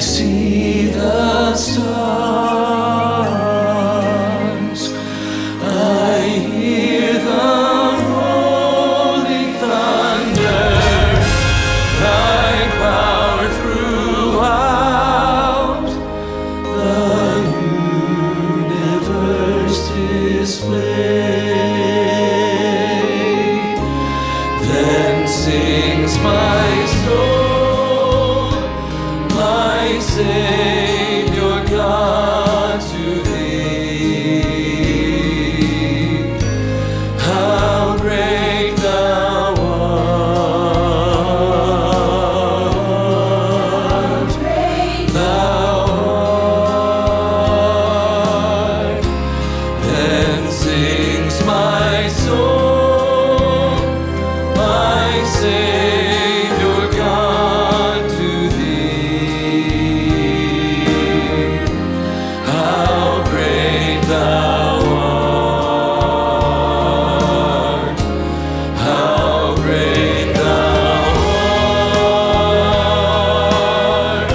see the stars. I hear the rolling thunder. Thy power throughout the universe displayed. Then sings my soul, my Savior God, to Thee. How great Thou art! Thou art. Then sings my soul, my Savior God, to Thee. How great Thou art! How great Thou art!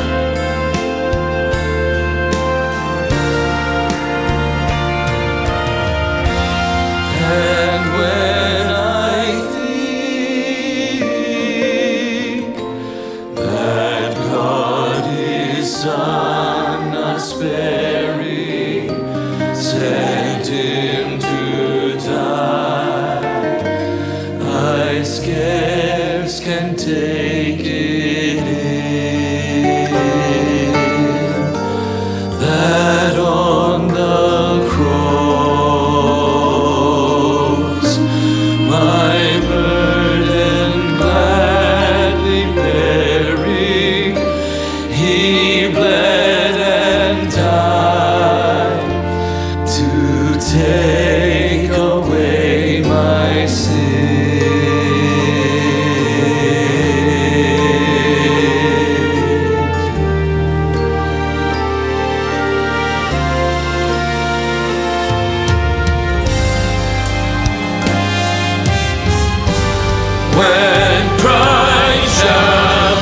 And when I think that God His Son, not sparing, sent Him to die, I scarce can take it in, that on the cross my burden gladly bearing, He bled and died to take away my sin. When Christ shall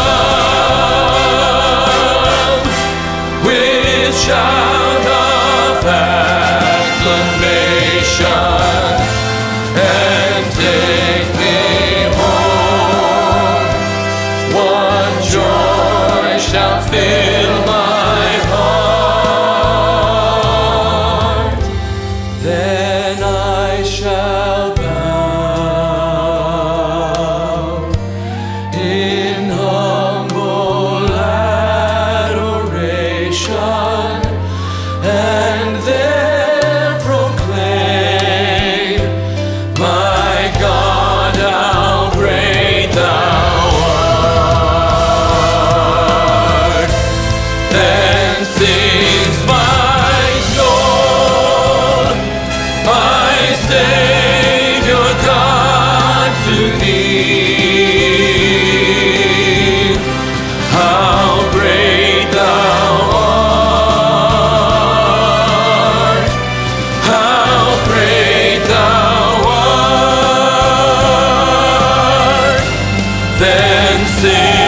come with shout of acclamation and take me home, what joy shall fill my heart? Then I shall bow in humble adoration, and there proclaim, my God, how great Thou art. Then sings my soul, my Savior God, to Thee. How great Thou art! How great Thou art! Then sing